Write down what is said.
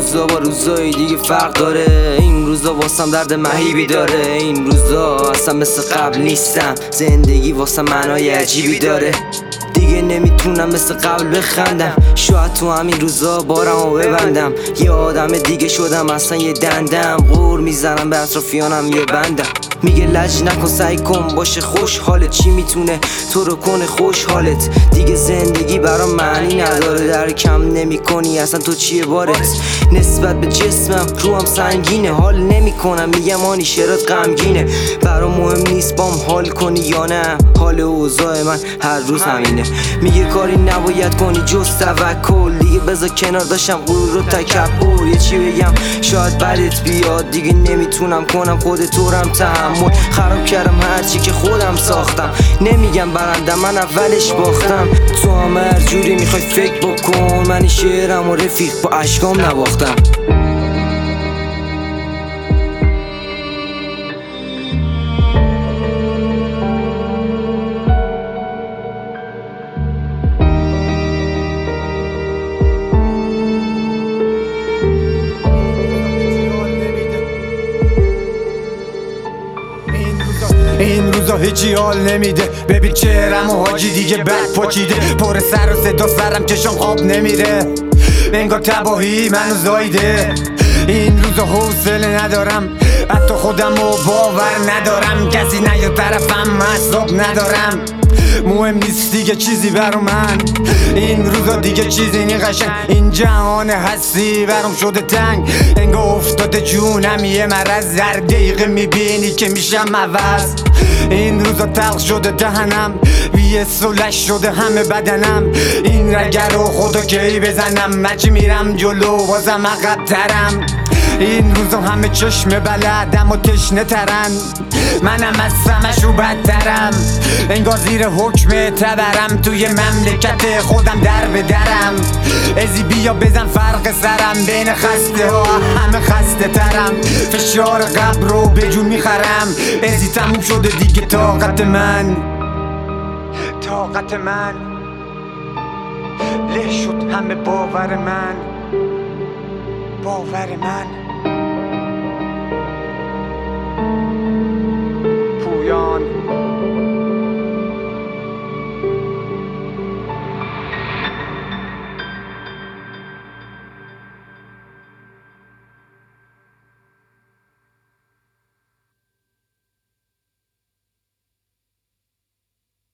روزا با روزای دیگه فرق داره. این روزا واسم درد مهیبی داره. این روزا اصلا مثل قبل نیستم. زندگی واسم معنای عجیبی داره. دیگه نمیتونم مثل قبل بخندم. شاید تو همین روزا بارمو ببندم. یه آدم دیگه شدم اصلا یه دندم. غور میزنم به اطرافیانم یه بندم. میگه لج نکن سعی کن باشه خوشحالت. چی میتونه تو رو کنه خوشحالت؟ دیگه زندگی برام معنی نداره. در کم نمی کنی اصلا تو چیه بارت؟ نسبت به جسمم روحم سنگینه. حال نمی کنم میگم آنی شرات غمگینه. برام مهم نیست بام حال کنی یا نه. حال اوضاع من هر روز همینه. میگه کاری نباید کنی جز توکل. دیگه بذار کنار داشتم غرور و تکبر. یه چی بگم شاید بدت بیاد. دیگه نمیتونم کنم خود طورم تحمل. خراب کردم هرچی که خودم ساختم. نمیگم برندم من اولش باختم. تو هم هر جوری میخوای فکر بکن. من این شعرم و رفیق با اشکام نباختم. این روزا هیچی حال نمیده. ببین چهرم و حاجی دیگه بد پاچیده. پر سر و صدا سرم چشم خواب نمیره. انگار تباهی منو زایده. این روزا حوصله ندارم. حتی خودم رو باور ندارم. کسی نیاد طرفم حساب ندارم. مهم نیست دیگه چیزی برا من. این روزا دیگه چیزی نی قشنگ. این جهان هستی برام شده تنگ. انگار افتاده جونم یه مرض. هر دقیقه میبینی که میشم عوض. این روزا تلخ شده دهنم. ویه سلش شده همه بدنم. این رگر رو خدا کی بزنم. مچی میرم جلو بازم عقب ترم. این روزا همه چشم بلدم و تشنه ترن. منم از همشو بدترم. انگار زیر حکم تبرم. توی مملکت خودم در به درم. ازی بیا بزن فرق سرم. بین خسته ها همه خسته ترم. فشار قبر رو به جون میخرم. ازی تموم شده دیگه طاقت من. له شد همه باور من. پویان